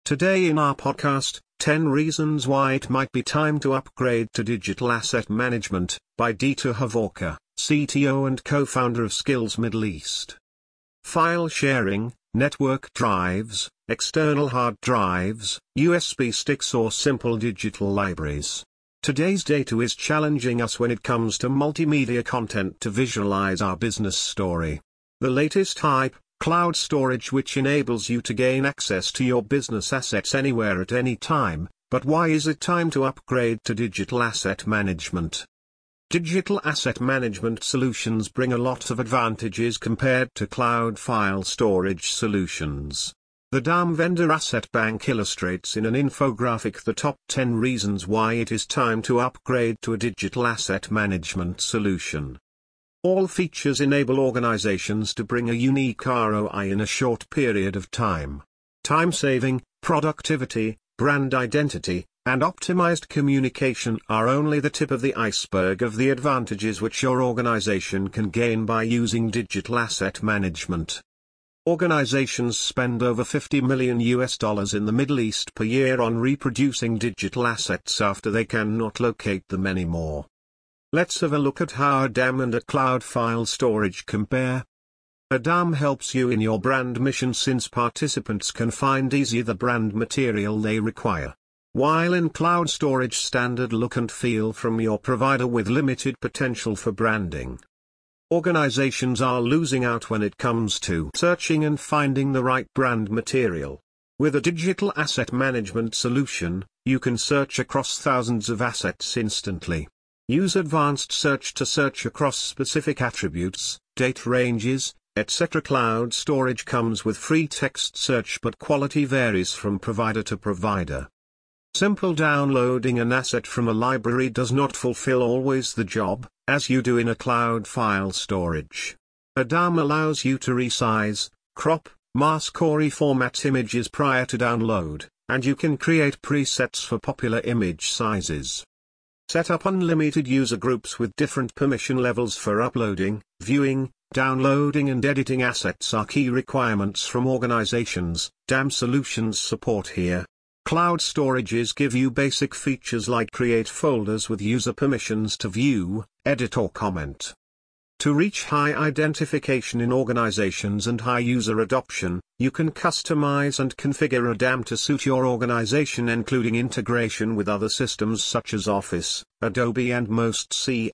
Today in our podcast, 10 Reasons Why It Might Be Time to Upgrade to Digital Asset Management, by Dieter Havorka, CTO and co-founder of Skills Middle East. File sharing, network drives, external hard drives, USB sticks or simple digital libraries. Today's data is challenging us when it comes to multimedia content to visualize our business story. The latest hype, cloud storage, which enables you to gain access to your business assets anywhere at any time. But why is it time to upgrade to digital asset management? Digital asset management solutions bring a lot of advantages compared to cloud file storage solutions. The DAM Vendor Asset Bank illustrates in an infographic the top 10 reasons why it is time to upgrade to a digital asset management solution. All features enable organizations to bring a unique ROI in a short period of time. Time saving, productivity, brand identity, and optimized communication are only the tip of the iceberg of the advantages which your organization can gain by using digital asset management. Organizations spend over $50 million in the Middle East per year on reproducing digital assets after they cannot locate them anymore. Let's have a look at how a DAM and a cloud file storage compare. A DAM helps you in your brand mission since participants can find easily the brand material they require. While in cloud storage, standard look and feel from your provider with limited potential for branding. Organizations are losing out when it comes to searching and finding the right brand material. With a digital asset management solution, you can search across thousands of assets instantly. Use advanced search to search across specific attributes, date ranges, etc. Cloud storage comes with free text search, but quality varies from provider to provider. Simple downloading an asset from a library does not fulfill always the job, as you do in a cloud file storage. A DAM allows you to resize, crop, mask or reformat images prior to download, and you can create presets for popular image sizes. Set up unlimited user groups with different permission levels for uploading, viewing, downloading and editing assets are key requirements from organizations. DAM solutions support here. Cloud storages give you basic features like create folders with user permissions to view, edit or comment. To reach high identification in organizations and high user adoption, you can customize and configure a DAM to suit your organization, including integration with other systems such as Office, Adobe and most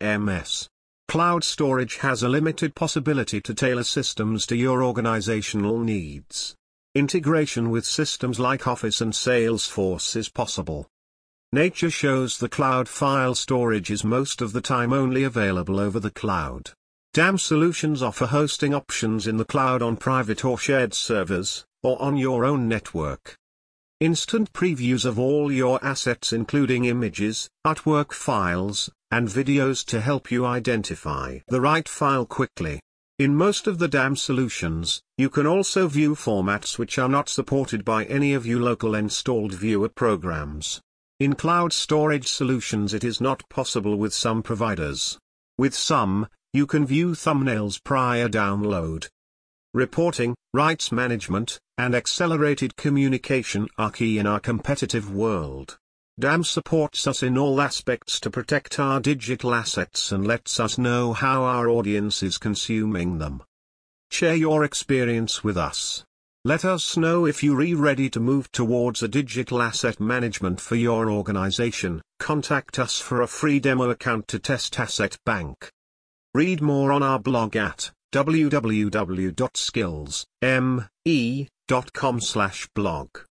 CMS. Cloud storage has a limited possibility to tailor systems to your organizational needs. Integration with systems like Office and Salesforce is possible. Nature shows the cloud file storage is most of the time only available over the cloud. DAM solutions offer hosting options in the cloud on private or shared servers, or on your own network. Instant previews of all your assets including images, artwork files, and videos to help you identify the right file quickly. In most of the DAM solutions, you can also view formats which are not supported by any of your local installed viewer programs. In cloud storage solutions it is not possible with some providers. With some, you can view thumbnails prior download. Reporting, rights management, and accelerated communication are key in our competitive world. DAM supports us in all aspects to protect our digital assets and lets us know how our audience is consuming them. Share your experience with us. Let us know if you're ready to move towards a digital asset management for your organization. Contact us for a free demo account to test Asset Bank. Read more on our blog at www.skillsme.com/blog.